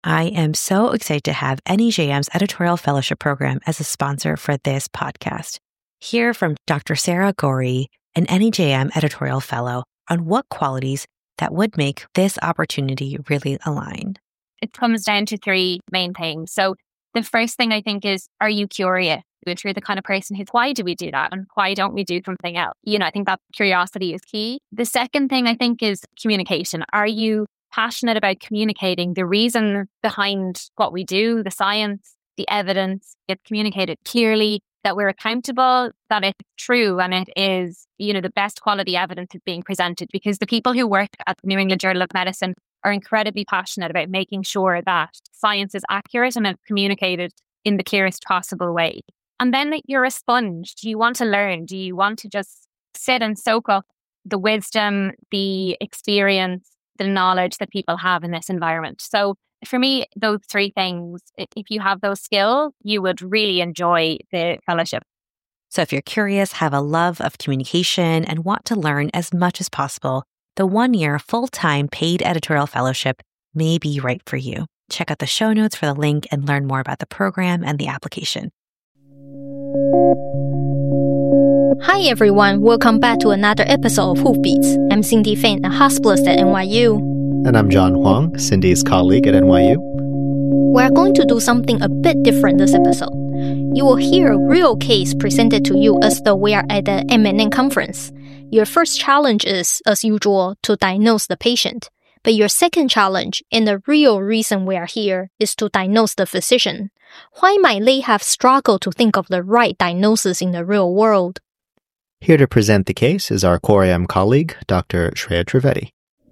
I am so excited to have NEJM's editorial fellowship program as a sponsor for this podcast. Hear from Dr. Sarah Gorey, an NEJM editorial fellow, on what qualities that would make this opportunity really align. It comes down to three main things. So the first thing I think is, are you curious? If you're the kind of person who's, why do we do that? And why don't we do something else? I think that curiosity is key. The second thing I think is communication. Are you passionate about communicating the reason behind what we do, the science, the evidence, get communicated clearly, that we're accountable, that it's true and it is, the best quality evidence is being presented, because the people who work at the New England Journal of Medicine are incredibly passionate about making sure that science is accurate and it's communicated in the clearest possible way. And then you're a sponge. Do you want to learn? Do you want to just sit and soak up the wisdom, the experience, the knowledge that people have in this environment? So for me, those three things, if you have those skills, you would really enjoy the fellowship. So if you're curious, have a love of communication, and want to learn as much as possible, the 1-year full-time paid editorial fellowship may be right for you. Check out the show notes for the link and learn more about the program and the application. Hi everyone, welcome back to another episode of Hoofbeats. I'm Cindy Fain, a hospitalist at NYU. And I'm John Huang, Cindy's colleague at NYU. We're going to do something a bit different this episode. You will hear a real case presented to you as though we are at the MNN conference. Your first challenge is, as usual, to diagnose the patient. But your second challenge, and the real reason we are here, is to diagnose the physician. Why might they have struggled to think of the right diagnosis in the real world? Here to present the case is our Core AM colleague, Dr. Shreya Trivedi.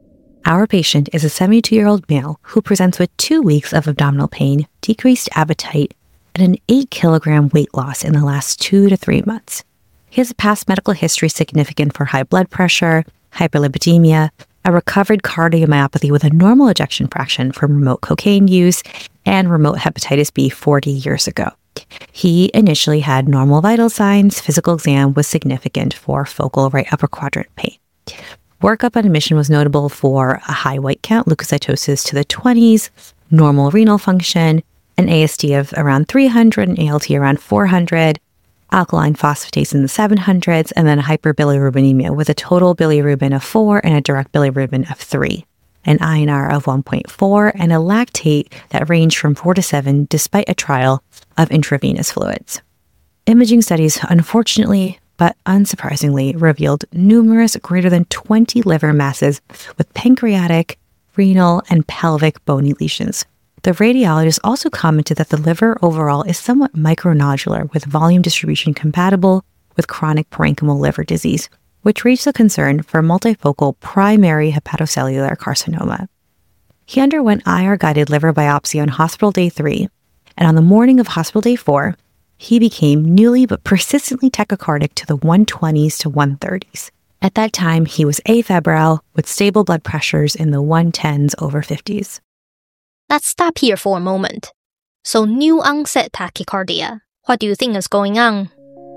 Our patient is a 72-year-old male who presents with 2 weeks of abdominal pain, decreased appetite, and an 8-kilogram weight loss in the last 2 to 3 months. He has a past medical history significant for high blood pressure, hyperlipidemia, a recovered cardiomyopathy with a normal ejection fraction from remote cocaine use, and remote hepatitis B 40 years ago. He initially had normal vital signs. Physical exam was significant for focal right upper quadrant pain. Workup on admission was notable for a high white count, leukocytosis to the 20s, normal renal function, an AST of around 300, an ALT around 400, alkaline phosphatase in the 700s, and then hyperbilirubinemia with a total bilirubin of 4 and a direct bilirubin of 3, an INR of 1.4, and a lactate that ranged from 4 to 7 despite a trial of intravenous fluids. Imaging studies, unfortunately, but unsurprisingly, revealed numerous greater than 20 liver masses with pancreatic, renal, and pelvic bony lesions. The radiologist also commented that the liver overall is somewhat micronodular with volume distribution compatible with chronic parenchymal liver disease, which raised the concern for multifocal primary hepatocellular carcinoma. He underwent IR-guided liver biopsy on hospital day 3, and on the morning of hospital day 4, he became newly but persistently tachycardic to the 120s to 130s. At that time, he was afebrile with stable blood pressures in the 110s over 50s. Let's stop here for a moment. So new onset tachycardia. What do you think is going on?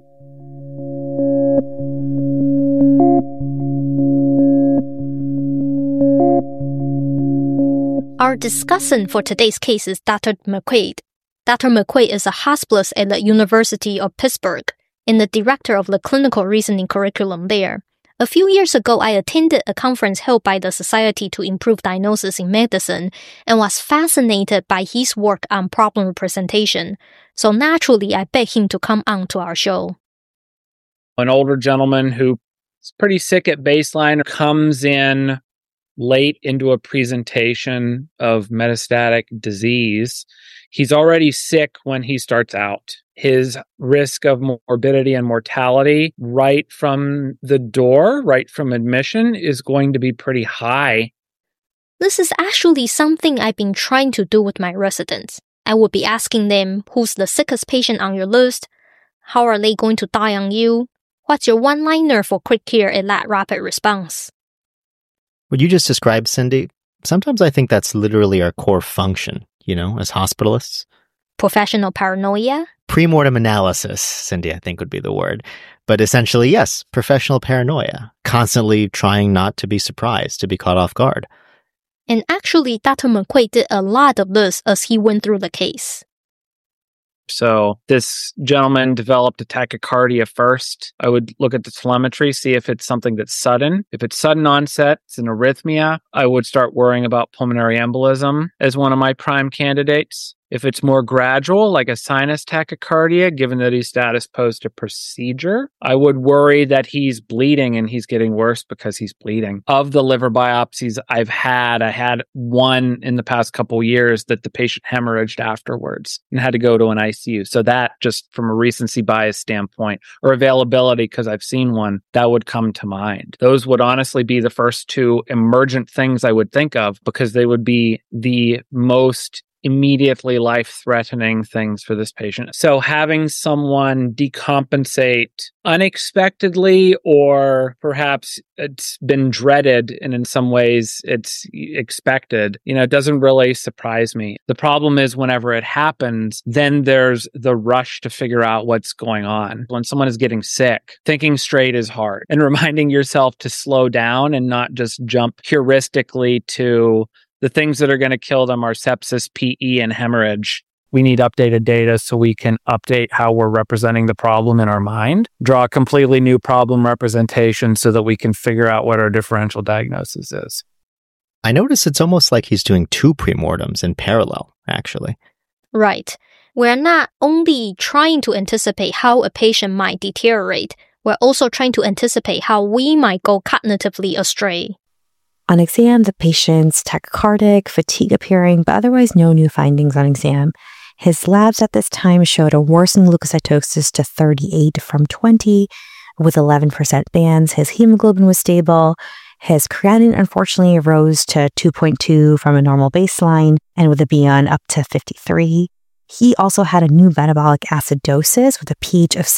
Our discussant for today's case is Dr. McQuaid. Dr. McQuaid is a hospitalist at the University of Pittsburgh and the director of the clinical reasoning curriculum there. A few years ago, I attended a conference held by the Society to Improve Diagnosis in Medicine and was fascinated by his work on problem representation. So naturally, I begged him to come on to our show. An older gentleman who's pretty sick at baseline comes in late into a presentation of metastatic disease. He's already sick when he starts out. His risk of morbidity and mortality right from the door, right from admission, is going to be pretty high. This is actually something I've been trying to do with my residents. I would be asking them, who's the sickest patient on your list? How are they going to die on you? What's your one-liner for quick care and that rapid response? What you just described, Cindy, sometimes I think that's literally our core function, as hospitalists. Professional paranoia? Pre-mortem analysis, Cindy, I think would be the word. But essentially, yes, professional paranoia. Constantly trying not to be surprised, to be caught off guard. And actually, Dr. McQuaid did a lot of this as he went through the case. So this gentleman developed a tachycardia first. I would look at the telemetry, see if it's something that's sudden. If it's sudden onset, it's an arrhythmia, I would start worrying about pulmonary embolism as one of my prime candidates. If it's more gradual, like a sinus tachycardia, given that he's status post to procedure, I would worry that he's bleeding and he's getting worse because he's bleeding. Of the liver biopsies I had one in the past couple of years that the patient hemorrhaged afterwards and had to go to an ICU. So that, just from a recency bias standpoint or availability, because I've seen one, that would come to mind. Those would honestly be the first two emergent things I would think of, because they would be the most immediately life-threatening things for this patient. So having someone decompensate unexpectedly, or perhaps it's been dreaded and in some ways it's expected, it doesn't really surprise me. The problem is whenever it happens, then there's the rush to figure out what's going on. When someone is getting sick, thinking straight is hard, and reminding yourself to slow down and not just jump heuristically to the things that are going to kill them are sepsis, PE, and hemorrhage. We need updated data so we can update how we're representing the problem in our mind, draw a completely new problem representation so that we can figure out what our differential diagnosis is. I notice it's almost like he's doing two premortems in parallel, actually. Right. We're not only trying to anticipate how a patient might deteriorate, we're also trying to anticipate how we might go cognitively astray. On exam, the patient's tachycardic, fatigue appearing, but otherwise no new findings on exam. His labs at this time showed a worsened leukocytosis to 38 from 20 with 11% bands. His hemoglobin was stable. His creatinine, unfortunately, rose to 2.2 from a normal baseline, and with a BN up to 53. He also had a new metabolic acidosis with a pH of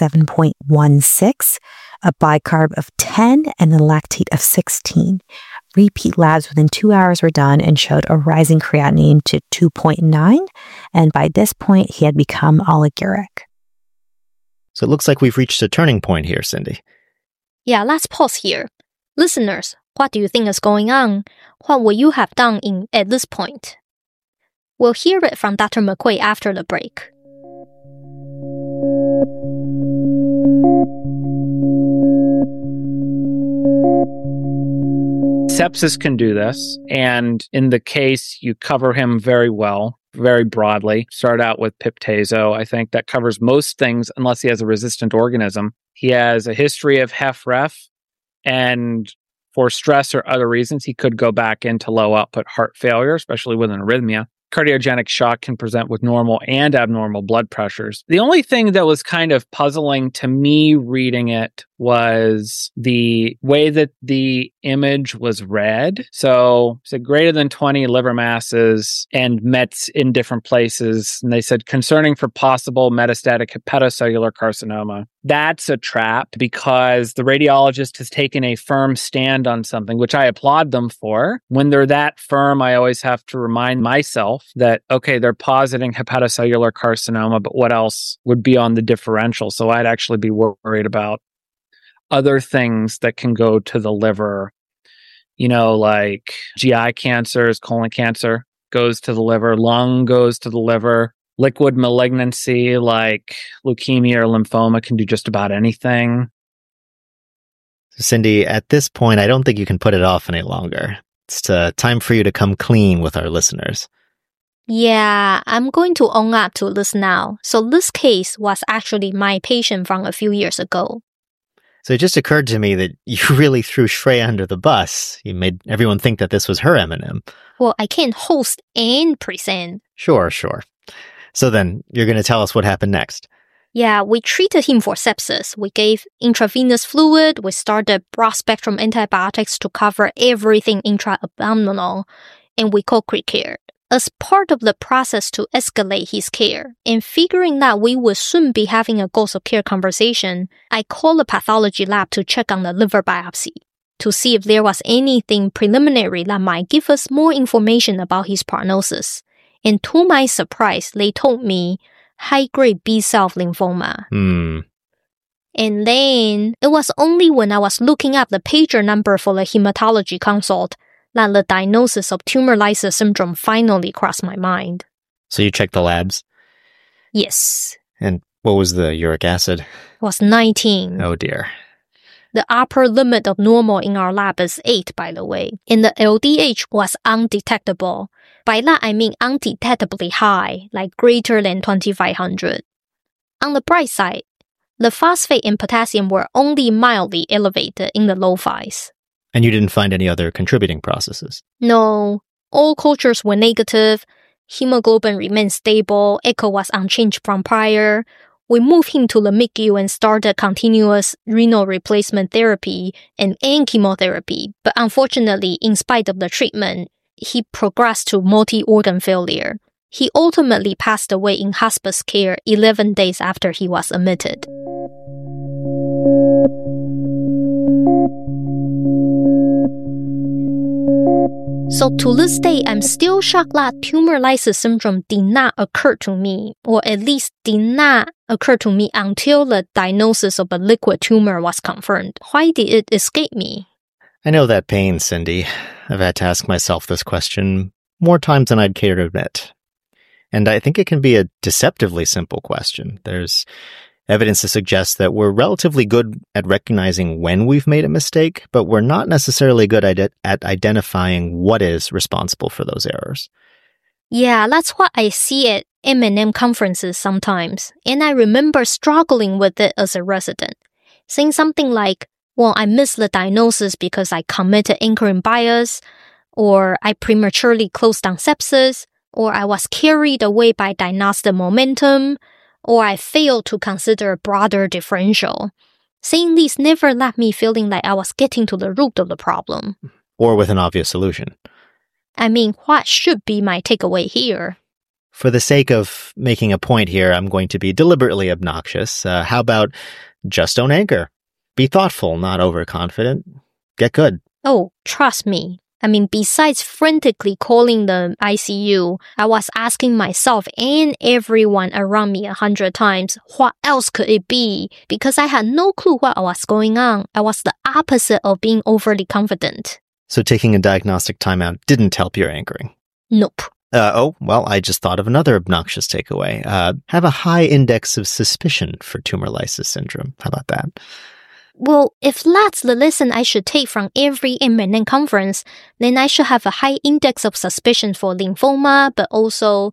7.16, a bicarb of 10, and a lactate of 16. Repeat labs within 2 hours were done and showed a rising creatinine to 2.9, and by this point, he had become oliguric. So it looks like we've reached a turning point here, Cindy. Yeah, let's pause here. Listeners, what do you think is going on? What would you have done at this point? We'll hear it from Dr. McQuaid after the break. Sepsis can do this, and in the case, you cover him very well, very broadly. Start out with Pip/Tazo. I think that covers most things unless he has a resistant organism. He has a history of HFrEF, and for stress or other reasons, he could go back into low output heart failure, especially with an arrhythmia. Cardiogenic shock can present with normal and abnormal blood pressures. The only thing that was kind of puzzling to me reading it was the way that the image was read. So it said greater than 20 liver masses and mets in different places. And they said concerning for possible metastatic hepatocellular carcinoma. That's a trap because the radiologist has taken a firm stand on something, which I applaud them for. When they're that firm, I always have to remind myself that, okay, they're positing hepatocellular carcinoma, but what else would be on the differential? So I'd actually be worried about other things that can go to the liver, like GI cancers, colon cancer goes to the liver, lung goes to the liver, liquid malignancy like leukemia or lymphoma can do just about anything. Cindy, at this point, I don't think you can put it off any longer. It's time for you to come clean with our listeners. Yeah, I'm going to own up to this now. So this case was actually my patient from a few years ago. So it just occurred to me that you really threw Shreya under the bus. You made everyone think that this was her M&M. Well, I can't host and present. Sure. So then, you're going to tell us what happened next. Yeah, we treated him for sepsis. We gave intravenous fluid. We started broad-spectrum antibiotics to cover everything intra-abdominal, and we co-create care. As part of the process to escalate his care, and figuring that we would soon be having a goals of care conversation, I called the pathology lab to check on the liver biopsy to see if there was anything preliminary that might give us more information about his prognosis. And to my surprise, they told me high-grade B-cell lymphoma. And then it was only when I was looking up the pager number for the hematology consult that the diagnosis of tumor lysis syndrome finally crossed my mind. So you checked the labs? Yes. And what was the uric acid? It was 19. Oh dear. The upper limit of normal in our lab is 8, by the way, and the LDH was undetectable. By that, I mean undetectably high, like greater than 2500. On the bright side, the phosphate and potassium were only mildly elevated in the low 5s. And you didn't find any other contributing processes? No, all cultures were negative. Hemoglobin remained stable. Echo was unchanged from prior. We moved him to the MICU and started continuous renal replacement therapy and chemotherapy. But unfortunately, in spite of the treatment, he progressed to multi-organ failure. He ultimately passed away in hospice care 11 days after he was admitted. So to this day, I'm still shocked that tumor lysis syndrome did not occur to me, or at least did not occur to me until the diagnosis of a liquid tumor was confirmed. Why did it escape me? I know that pain, Cindy. I've had to ask myself this question more times than I'd care to admit. And I think it can be a deceptively simple question. There's evidence to suggest that we're relatively good at recognizing when we've made a mistake, but we're not necessarily good at identifying what is responsible for those errors. Yeah, that's what I see at M&M conferences sometimes, and I remember struggling with it as a resident. Saying something like, well, I missed the diagnosis because I committed anchoring bias, or I prematurely closed down sepsis, or I was carried away by diagnostic momentum, or I failed to consider a broader differential. Saying these never left me feeling like I was getting to the root of the problem. Or with an obvious solution. I mean, what should be my takeaway here? For the sake of making a point here, I'm going to be deliberately obnoxious. How about just don't anchor? Be thoughtful, not overconfident. Get good. Oh, trust me. I mean, besides frantically calling the ICU, I was asking myself and everyone around me 100 times, what else could it be? Because I had no clue what was going on. I was the opposite of being overly confident. So taking a diagnostic timeout didn't help your anchoring? Nope. Well, I just thought of another obnoxious takeaway. Have a high index of suspicion for tumor lysis syndrome. How about that? Well, if that's the lesson I should take from every M&M conference, then I should have a high index of suspicion for lymphoma, but also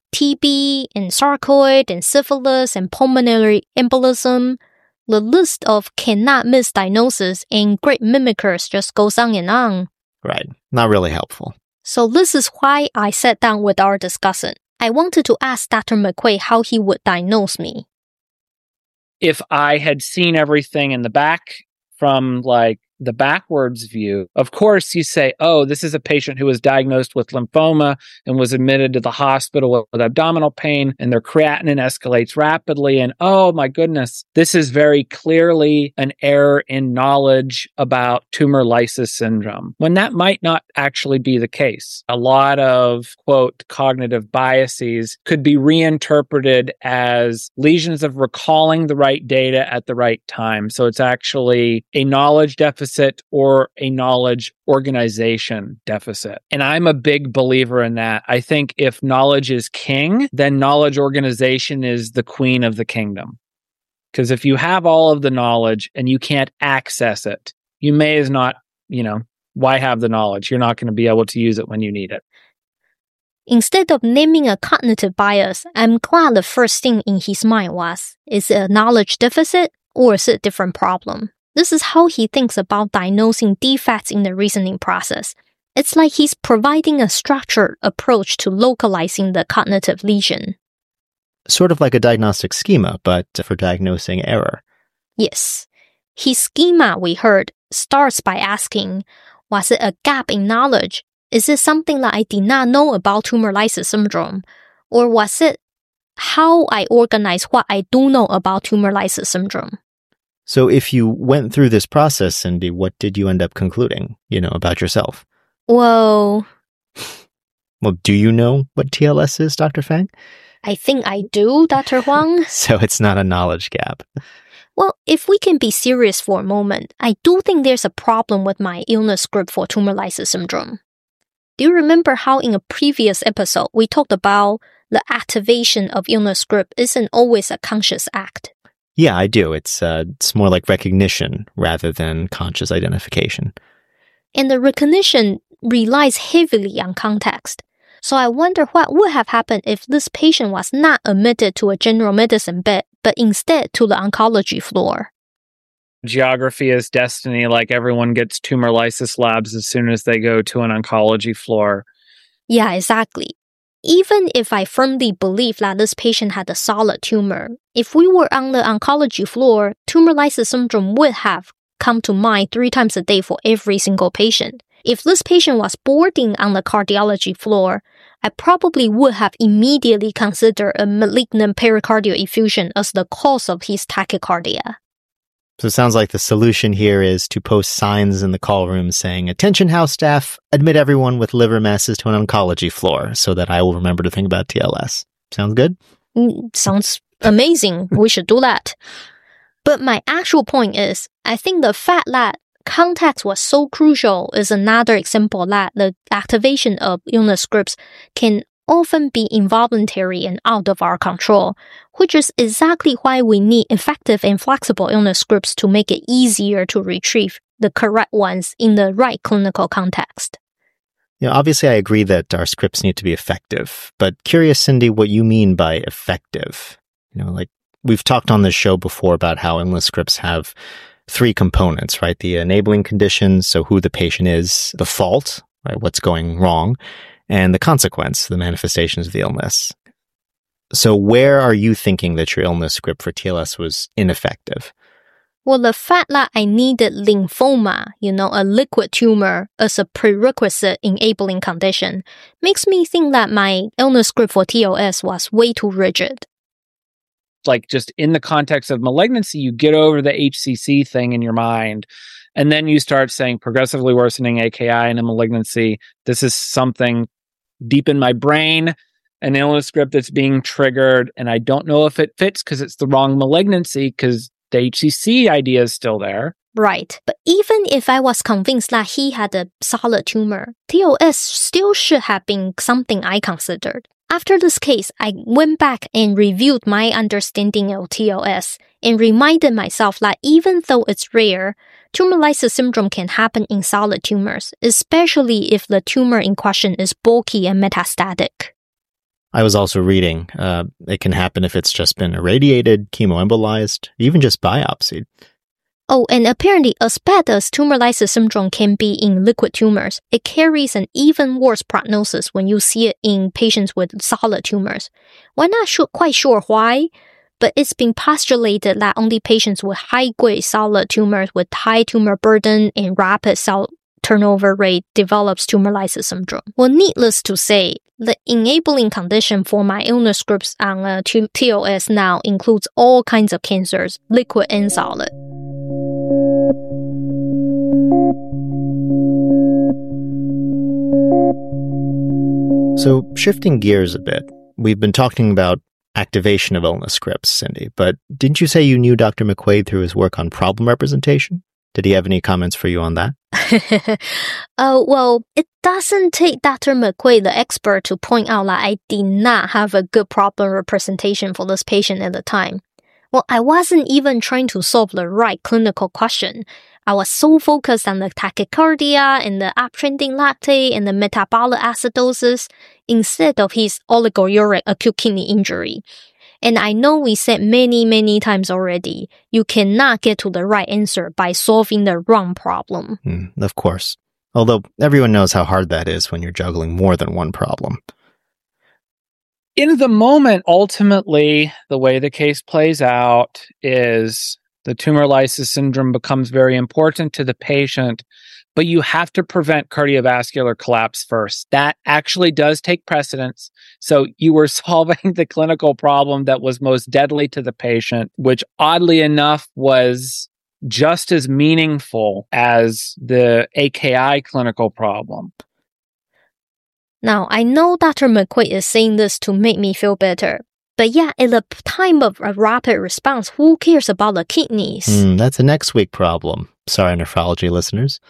TB and sarcoid and syphilis and pulmonary embolism. The list of cannot miss diagnoses and great mimickers just goes on and on. Right. Not really helpful. So this is why I sat down with our discussant. I wanted to ask Dr. McQuaid how he would diagnose me. If I had seen everything in the back from like the backwards view, of course you say, oh, this is a patient who was diagnosed with lymphoma and was admitted to the hospital with abdominal pain and their creatinine escalates rapidly. And oh my goodness, this is very clearly an error in knowledge about tumor lysis syndrome, when that might not actually be the case. A lot of, quote, cognitive biases could be reinterpreted as lesions of recalling the right data at the right time. So it's actually a knowledge deficit or a knowledge organization deficit. And I'm a big believer in that. I think if knowledge is king, then knowledge organization is the queen of the kingdom. Because if you have all of the knowledge and you can't access it, you may as not, why have the knowledge? You're not going to be able to use it when you need it. Instead of naming a cognitive bias, I'm glad the first thing in his mind was, is it a knowledge deficit or is it a different problem? This is how he thinks about diagnosing defects in the reasoning process. It's like he's providing a structured approach to localizing the cognitive lesion. Sort of like a diagnostic schema, but for diagnosing error. Yes. His schema, we heard, starts by asking, was it a gap in knowledge? Is it something that I did not know about tumor lysis syndrome? Or was it how I organize what I do know about tumor lysis syndrome? So if you went through this process, Cindy, what did you end up concluding, about yourself? Well, do you know what TLS is, Dr. Fang? I think I do, Dr. Huang. So it's not a knowledge gap. Well, if we can be serious for a moment, I do think there's a problem with my illness script for tumor lysis syndrome. Do you remember how in a previous episode we talked about the activation of illness script isn't always a conscious act? Yeah, I do. It's more like recognition rather than conscious identification. And the recognition relies heavily on context. So I wonder what would have happened if this patient was not admitted to a general medicine bed, but instead to the oncology floor. Geography is destiny, like everyone gets tumor lysis labs as soon as they go to an oncology floor. Yeah, exactly. Even if I firmly believe that this patient had a solid tumor, if we were on the oncology floor, tumor lysis syndrome would have come to mind 3 times a day for every single patient. If this patient was boarding on the cardiology floor, I probably would have immediately considered a malignant pericardial effusion as the cause of his tachycardia. So it sounds like the solution here is to post signs in the call room saying, "Attention house staff, admit everyone with liver masses to an oncology floor," so that I will remember to think about TLS. Sounds good? Sounds amazing. We should do that. But my actual point is, I think the fact that context was so crucial is another example that the activation of illness scripts can often be involuntary and out of our control, which is exactly why we need effective and flexible illness scripts to make it easier to retrieve the correct ones in the right clinical context. Obviously I agree that our scripts need to be effective, but curious, Cindy, what you mean by effective. Like we've talked on this show before about how illness scripts have 3 components, right? The enabling conditions, so who the patient is, the fault, right? What's going wrong, and the consequence, the manifestations of the illness. So where are you thinking that your illness script for TLS was ineffective? Well, the fact that I needed lymphoma, a liquid tumor, as a prerequisite enabling condition, makes me think that my illness script for TLS was way too rigid. Like just in the context of malignancy, you get over the HCC thing in your mind, and then you start saying progressively worsening AKI in a malignancy. This is something deep in my brain, an illness script that's being triggered, and I don't know if it fits because it's the wrong malignancy because the HCC idea is still there. Right. But even if I was convinced that he had a solid tumor, TLS still should have been something I considered. After this case, I went back and reviewed my understanding of TLS and reminded myself that even though it's rare, tumor lysis syndrome can happen in solid tumors, especially if the tumor in question is bulky and metastatic. I was also reading, it can happen if it's just been irradiated, chemoembolized, even just biopsied. Oh, and apparently, as bad as tumor lysis syndrome can be in liquid tumors, it carries an even worse prognosis when you see it in patients with solid tumors. We're not quite sure why, but it's been postulated that only patients with high-grade solid tumors with high tumor burden and rapid cell turnover rate develops tumor lysis syndrome. Well, needless to say, the enabling condition for my illness groups on TLS now includes all kinds of cancers, liquid and solid. So, shifting gears a bit, we've been talking about activation of illness scripts, Cindy, but didn't you say you knew Dr. McQuaid through his work on problem representation? Did he have any comments for you on that? Well, it doesn't take Dr. McQuaid, the expert, to point out that I did not have a good problem representation for this patient at the time. Well, I wasn't even trying to solve the right clinical question. I was so focused on the tachycardia and the uptrending lactate and the metabolic acidosis instead of his oligouric acute kidney injury. And I know we said many times already, you cannot get to the right answer by solving the wrong problem. Of course. Although everyone knows how hard that is when you're juggling more than one problem. In the moment, ultimately, the way the case plays out is the tumor lysis syndrome becomes very important to the patient, but you have to prevent cardiovascular collapse first. That actually does take precedence. So you were solving the clinical problem that was most deadly to the patient, which oddly enough was just as meaningful as the AKI clinical problem. Now, I know Dr. McQuaid is saying this to make me feel better. But yeah, at the time of a rapid response, who cares about the kidneys? That's a next week problem. Sorry, nephrology listeners.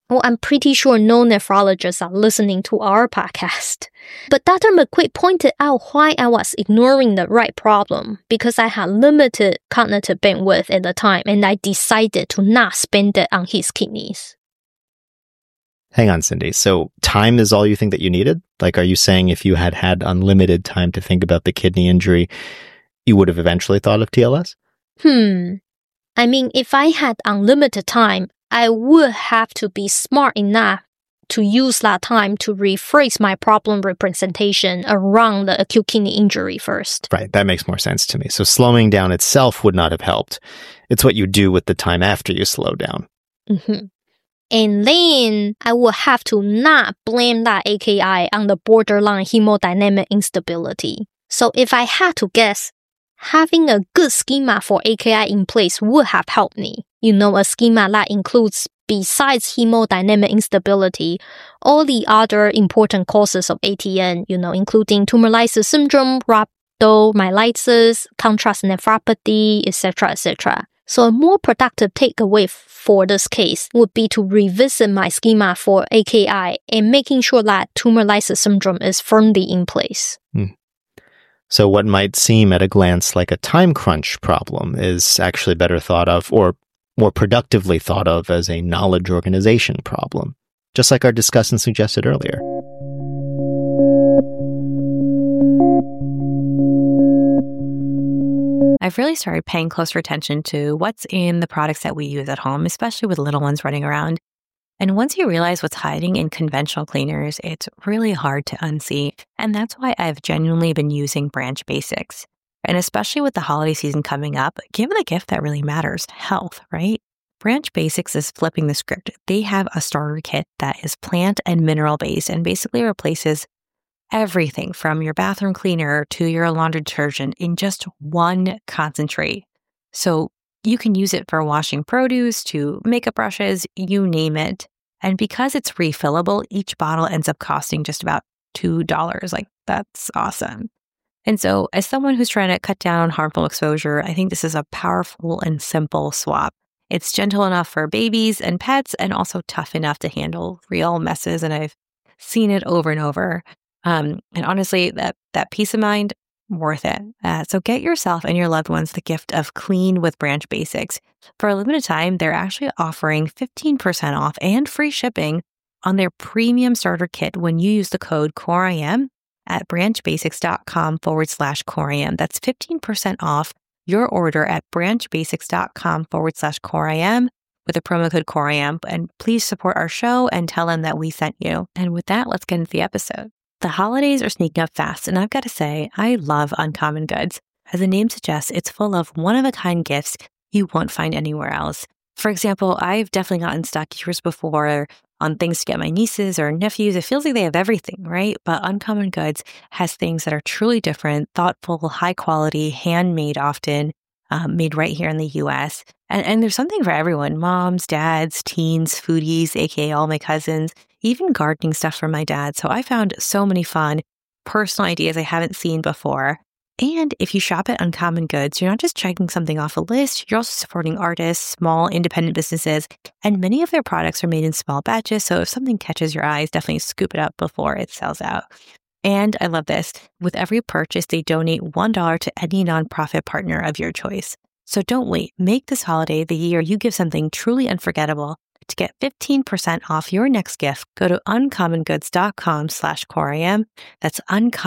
Well, I'm pretty sure no nephrologists are listening to our podcast. But Dr. McQuaid pointed out why I was ignoring the right problem because I had limited cognitive bandwidth at the time and I decided to not spend it on his kidneys. Hang on, Cindy. So time is all you think that you needed? Like, are you saying if you had unlimited time to think about the kidney injury, you would have eventually thought of TLS? I mean, if I had unlimited time, I would have to be smart enough to use that time to rephrase my problem representation around the acute kidney injury first. Right, that makes more sense to me. So slowing down itself would not have helped. It's what you do with the time after you slow down. And then I would have to not blame that AKI on the borderline hemodynamic instability. So if I had to guess, having a good schema for AKI in place would have helped me. A schema that includes, besides hemodynamic instability, all the other important causes of ATN, including tumor lysis syndrome, rhabdomyolysis, contrast nephropathy, etc., etc. So a more productive takeaway for this case would be to revisit my schema for AKI and making sure that tumor lysis syndrome is firmly in place. So what might seem at a glance like a time crunch problem is actually better thought of, or more productively thought of, as a knowledge organization problem, just like our discussant suggested earlier. I've really started paying closer attention to what's in the products that we use at home, especially with little ones running around. And once you realize what's hiding in conventional cleaners, it's really hard to unsee. And that's why I've genuinely been using Branch Basics. And especially with the holiday season coming up, give the gift that really matters, health, right? Branch Basics is flipping the script. They have a starter kit that is plant and mineral based and basically replaces everything from your bathroom cleaner to your laundry detergent in just one concentrate. So you can use it for washing produce to makeup brushes, you name it. And because it's refillable, each bottle ends up costing just about $2. Like, that's awesome. And so as someone who's trying to cut down on harmful exposure, I think this is a powerful and simple swap. It's gentle enough for babies and pets and also tough enough to handle real messes. And I've seen it over and over. And honestly, that peace of mind, worth it. So get yourself and your loved ones the gift of clean with Branch Basics. For a limited time, they're actually offering 15% off and free shipping on their premium starter kit when you use the code COREIM at branchbasics.com/COREIM. That's 15% off your order at branchbasics.com/COREIM with the promo code COREIM. And please support our show and tell them that we sent you. And with that, let's get into the episode. The holidays are sneaking up fast, and I've got to say, I love Uncommon Goods. As the name suggests, it's full of one-of-a-kind gifts you won't find anywhere else. For example, I've definitely gotten stuck years before on things to get my nieces or nephews. It feels like they have everything, right? But Uncommon Goods has things that are truly different, thoughtful, high quality, handmade often, made right here in the US. And there's something for everyone: moms, dads, teens, foodies, aka all my cousins, even gardening stuff for my dad. So I found so many fun personal ideas I haven't seen before. And if you shop at Uncommon Goods, you're not just checking something off a list, you're also supporting artists, small independent businesses, and many of their products are made in small batches. So if something catches your eyes, definitely scoop it up before it sells out. And I love this. With every purchase, they donate $1 to any nonprofit partner of your choice. So don't wait. Make this holiday the year you give something truly unforgettable. To get 15% off your next gift, go to uncommongoods.com/COREIM. That's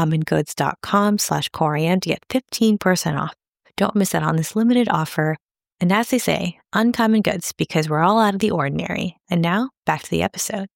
uncommongoods.com/COREIM to get 15% off. Don't miss out on this limited offer. And as they say, Uncommon Goods, because we're all out of the ordinary. And now, back to the episode.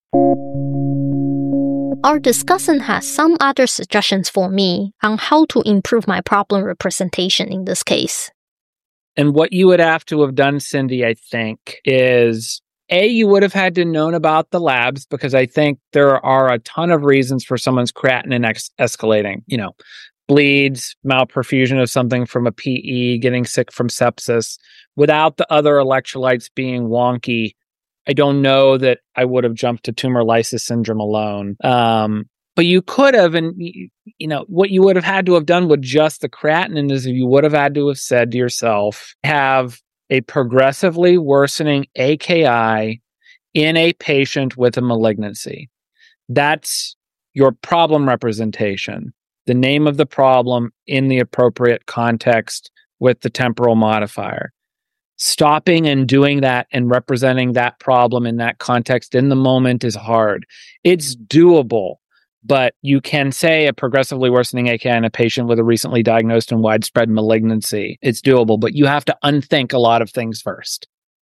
Our discussant has some other suggestions for me on how to improve my problem representation in this case. And what you would have to have done, Cindy, I think, is you would have had to known about the labs, because I think there are a ton of reasons for someone's creatinine escalating. Bleeds, malperfusion of something from a PE, getting sick from sepsis. Without the other electrolytes being wonky, I don't know that I would have jumped to tumor lysis syndrome alone. But you could have, and what you would have had to have done with just the creatinine is you would have had to have said to yourself, have a progressively worsening AKI in a patient with a malignancy. That's your problem representation, the name of the problem in the appropriate context with the temporal modifier. Stopping and doing that and representing that problem in that context in the moment is hard. It's doable, but you can say a progressively worsening AKI in a patient with a recently diagnosed and widespread malignancy. It's doable, but you have to unthink a lot of things first.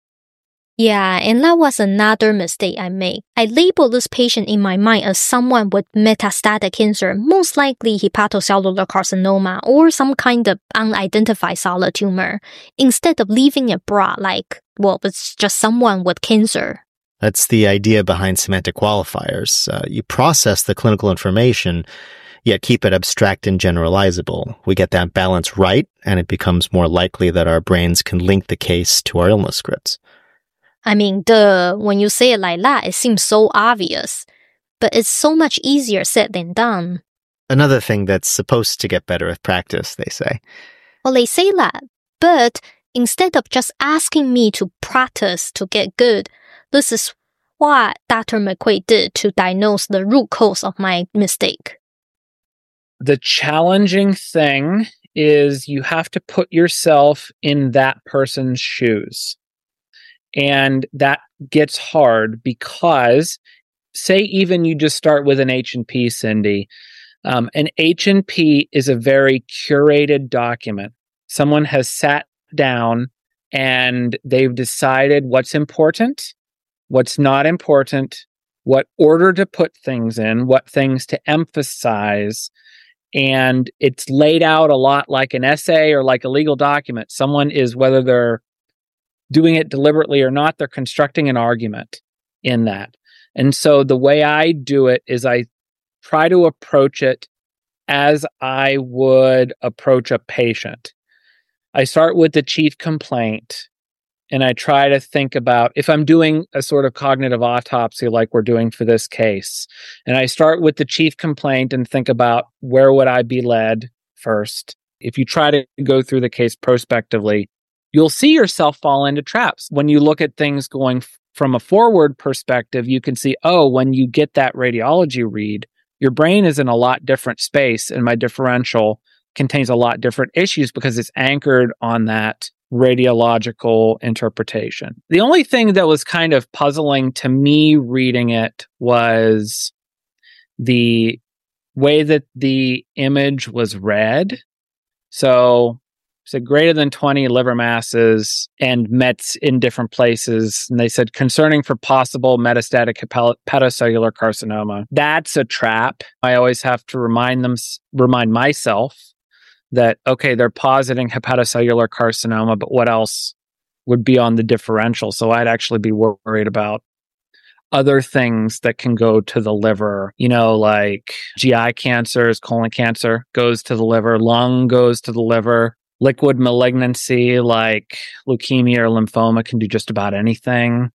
Yeah, and that was another mistake I made. I labeled this patient in my mind as someone with metastatic cancer, most likely hepatocellular carcinoma or some kind of unidentified solid tumor, instead of leaving it broad like, well, it's just someone with cancer. That's the idea behind semantic qualifiers. You process the clinical information, yet keep it abstract and generalizable. We get that balance right, and it becomes more likely that our brains can link the case to our illness scripts. I mean, when you say it like that, it seems so obvious. But it's so much easier said than done. Another thing that's supposed to get better with practice, they say. Well, they say that, but instead of just asking me to practice to get good, this is what Dr. McQuaid did to diagnose the root cause of my mistake. The challenging thing is you have to put yourself in that person's shoes. And that gets hard because, say even you just start with an H&P, Cindy. An H&P is a very curated document. Someone has sat down and they've decided what's important, what's not important, what order to put things in, what things to emphasize. And it's laid out a lot like an essay or like a legal document. Someone is, whether they're doing it deliberately or not, they're constructing an argument in that. And so the way I do it is I try to approach it as I would approach a patient. I start with the chief complaint, and I try to think about, if I'm doing a sort of cognitive autopsy like we're doing for this case, and I start with the chief complaint and think about where would I be led first. If you try to go through the case prospectively, you'll see yourself fall into traps. When you look at things going from a forward perspective, you can see, oh, when you get that radiology read, your brain is in a lot different space, and my differential contains a lot different issues because it's anchored on that radiological interpretation. The only thing that was kind of puzzling to me reading it was the way that the image was read. So said greater than 20 liver masses and Mets in different places. And they said concerning for possible metastatic hepatocellular carcinoma. That's a trap. I always have to remind myself that, okay, they're positing hepatocellular carcinoma, but what else would be on the differential? So I'd actually be worried about other things that can go to the liver, like GI cancers, colon cancer goes to the liver, lung goes to the liver. Liquid malignancy like leukemia or lymphoma can do just about anything.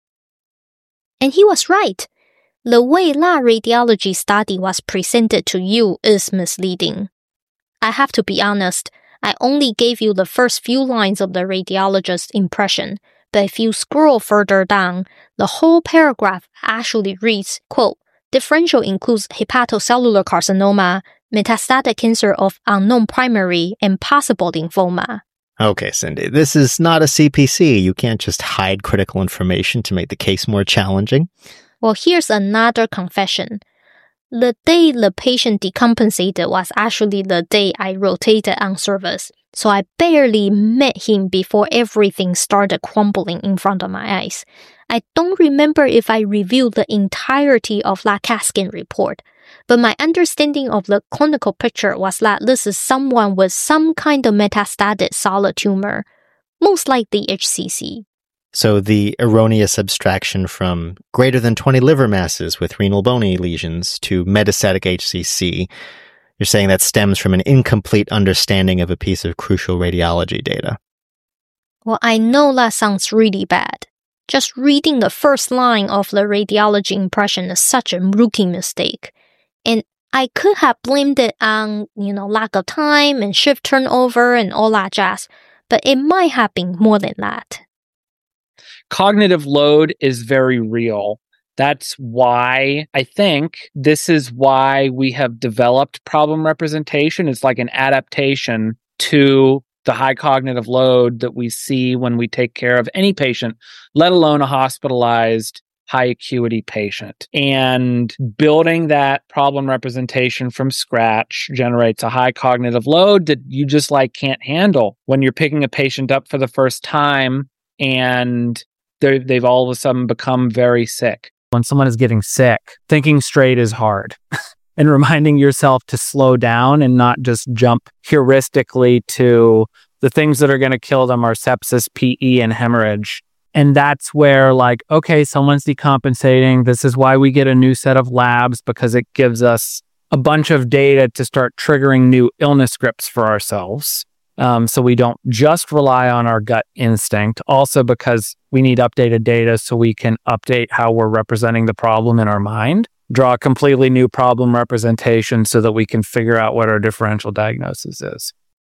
And he was right. The way that radiology study was presented to you is misleading. I have to be honest, I only gave you the first few lines of the radiologist's impression, but if you scroll further down, the whole paragraph actually reads, quote, differential includes hepatocellular carcinoma, metastatic cancer of unknown primary, and possible lymphoma. Okay, Cindy, this is not a CPC. You can't just hide critical information to make the case more challenging. Well, here's another confession. The day the patient decompensated was actually the day I rotated on service, so I barely met him before everything started crumbling in front of my eyes. I don't remember if I reviewed the entirety of that CAT scan report, but my understanding of the clinical picture was that this is someone with some kind of metastatic solid tumor, most likely HCC. So the erroneous abstraction from greater than 20 liver masses with renal bony lesions to metastatic HCC, you're saying that stems from an incomplete understanding of a piece of crucial radiology data. Well, I know that sounds really bad. Just reading the first line of the radiology impression is such a rookie mistake. And I could have blamed it on, lack of time and shift turnover and all that jazz, but it might have been more than that. cognitive load is very real. That's why I think this is why we have developed problem representation. It's like an adaptation to the high cognitive load that we see when we take care of any patient, let alone a hospitalized high acuity patient. And building that problem representation from scratch generates a high cognitive load that you just can't handle when you're picking a patient up for the first time and they've all of a sudden become very sick. When someone is getting sick, thinking straight is hard. And reminding yourself to slow down and not just jump heuristically to the things that are going to kill them are sepsis, PE, and hemorrhage. And that's where okay, someone's decompensating. This is why we get a new set of labs, because it gives us a bunch of data to start triggering new illness scripts for ourselves. So we don't just rely on our gut instinct. Also because we need updated data so we can update how we're representing the problem in our mind, draw a completely new problem representation so that we can figure out what our differential diagnosis is.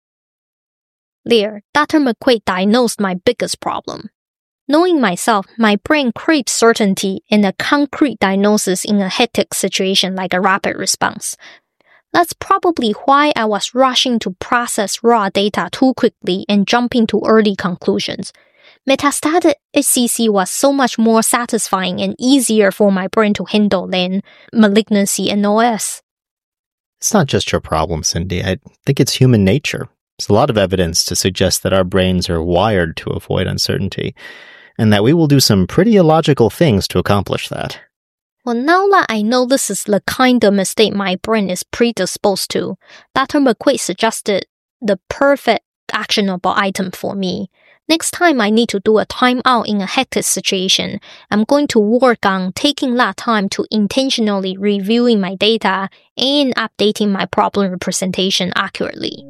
There, Dr. McQuaid diagnosed my biggest problem. Knowing myself, my brain craves certainty and a concrete diagnosis in a hectic situation like a rapid response. That's probably why I was rushing to process raw data too quickly and jumping to early conclusions. Metastatic HCC was so much more satisfying and easier for my brain to handle than malignancy and OS. It's not just your problem, Cindy. I think it's human nature. There's a lot of evidence to suggest that our brains are wired to avoid uncertainty, and that we will do some pretty illogical things to accomplish that. Well, now that I know this is the kind of mistake my brain is predisposed to, Dr. McQuaid suggested the perfect actionable item for me. Next time I need to do a timeout in a hectic situation, I'm going to work on taking that time to intentionally reviewing my data and updating my problem representation accurately.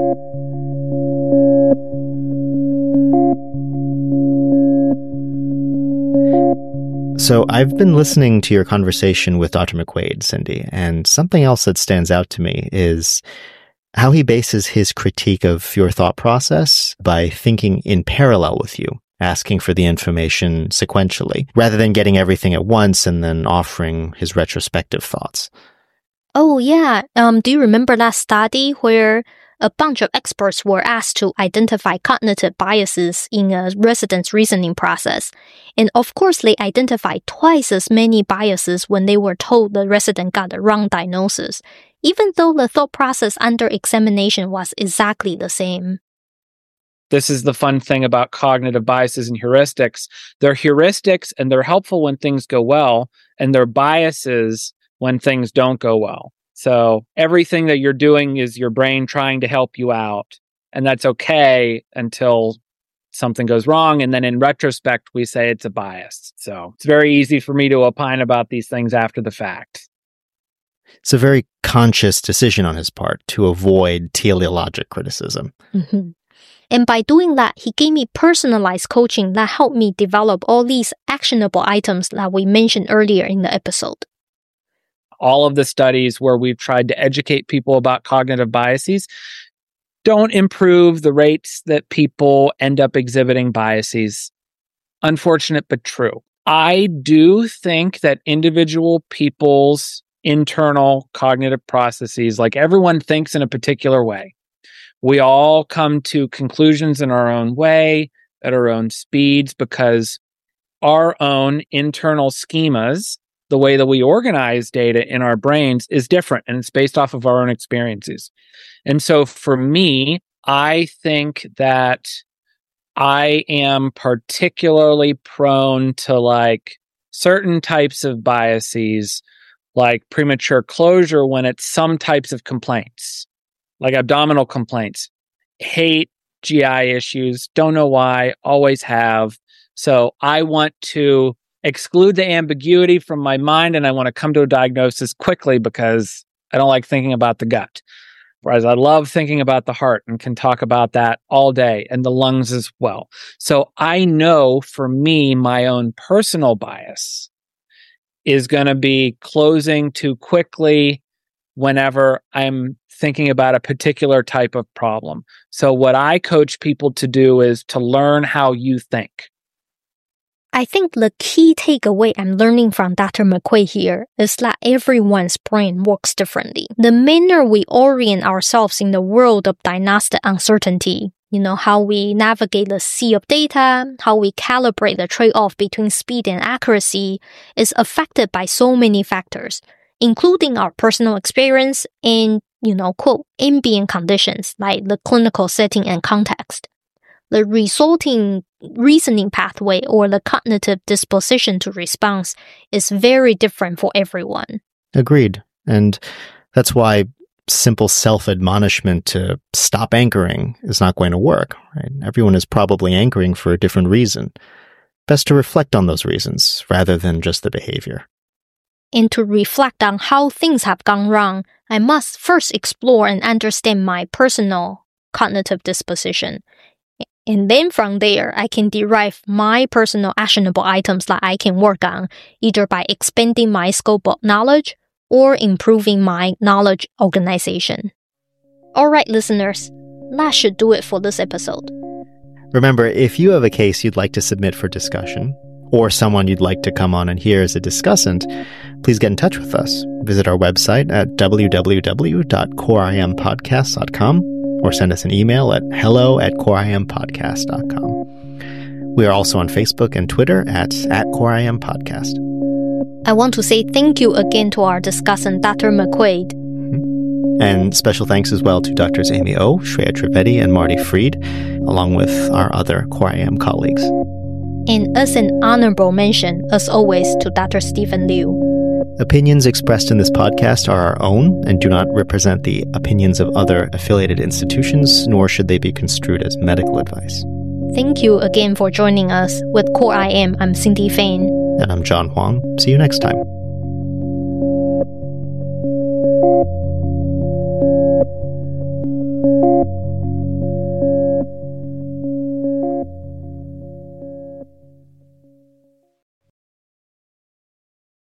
So I've been listening to your conversation with Dr. McQuaid, Cindy, and something else that stands out to me is how he bases his critique of your thought process by thinking in parallel with you, asking for the information sequentially, rather than getting everything at once and then offering his retrospective thoughts. Oh, yeah. Do you remember that study where a bunch of experts were asked to identify cognitive biases in a resident's reasoning process? And of course, they identified twice as many biases when they were told the resident got the wrong diagnosis, even though the thought process under examination was exactly the same. This is the fun thing about cognitive biases and heuristics. They're heuristics and they're helpful when things go well, and they're biases when things don't go well. So everything that you're doing is your brain trying to help you out. And that's okay until something goes wrong. And then in retrospect, we say it's a bias. So it's very easy for me to opine about these things after the fact. It's a very conscious decision on his part to avoid teleologic criticism. Mm-hmm. And by doing that, he gave me personalized coaching that helped me develop all these actionable items that we mentioned earlier in the episode. All of the studies where we've tried to educate people about cognitive biases don't improve the rates that people end up exhibiting biases. Unfortunate, but true. I do think that individual people's internal cognitive processes, like everyone thinks in a particular way. We all come to conclusions in our own way, at our own speeds, because our own internal schemas, the way that we organize data in our brains, is different, and it's based off of our own experiences. And so for me, I think that I am particularly prone to certain types of biases, like premature closure when it's some types of complaints, like abdominal complaints. Hate GI issues, don't know why, always have. So I want to exclude the ambiguity from my mind, and I want to come to a diagnosis quickly because I don't like thinking about the gut. Whereas I love thinking about the heart and can talk about that all day, and the lungs as well. So I know for me, my own personal bias is going to be closing too quickly whenever I'm thinking about a particular type of problem. So what I coach people to do is to learn how you think. I think the key takeaway I'm learning from Dr. McQuaid here is that everyone's brain works differently. The manner we orient ourselves in the world of diagnostic uncertainty, how we navigate the sea of data, how we calibrate the trade-off between speed and accuracy, is affected by so many factors, including our personal experience and, quote, ambient conditions like the clinical setting and context. The resulting reasoning pathway or the cognitive disposition to response is very different for everyone. Agreed. And that's why simple self-admonishment to stop anchoring is not going to work. Right? Everyone is probably anchoring for a different reason. Best to reflect on those reasons rather than just the behavior. And to reflect on how things have gone wrong, I must first explore and understand my personal cognitive disposition. And then from there, I can derive my personal actionable items that I can work on, either by expanding my scope of knowledge or improving my knowledge organization. All right, listeners, that should do it for this episode. Remember, if you have a case you'd like to submit for discussion, or someone you'd like to come on and hear as a discussant, please get in touch with us. Visit our website at www.coreimpodcast.com or send us an email at hello@coreimpodcast.com. We are also on Facebook and Twitter at coreimpodcast. I want to say thank you again to our discussant, Dr. McQuaid. And special thanks as well to Drs. Amy O, Shreya Trivedi, and Marty Fried, along with our other Core IM colleagues. And as an honorable mention, as always, to Dr. Stephen Liu. Opinions expressed in this podcast are our own and do not represent the opinions of other affiliated institutions, nor should they be construed as medical advice. Thank you again for joining us. With Core IM, I'm Cindy Fain. And I'm John Huang. See you next time.